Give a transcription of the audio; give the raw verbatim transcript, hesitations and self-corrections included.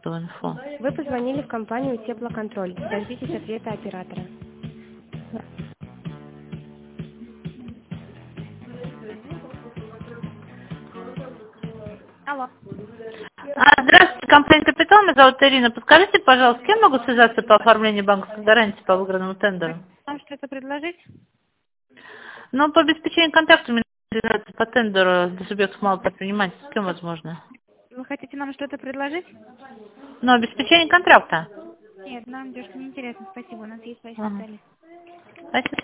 эту инфу. Вы позвонили в компанию «Теплоконтроль». Дождитесь ответа оператора. Алло. А, здравствуйте, компания «Капитал», меня зовут Ирина. Подскажите, пожалуйста, с кем могу связаться по оформлению банковской гарантии по выигранному тендеру? Вам что-то предложить? Ну, по обеспечению контакта мне связаться по тендеру для субъектов малого предпринимательства. С кем возможно? Вы хотите нам что-то предложить? Ну, обеспечение контракта. Нет, нам девушка не интересно. Спасибо, у нас есть свои Ага. специалисты. Спасибо.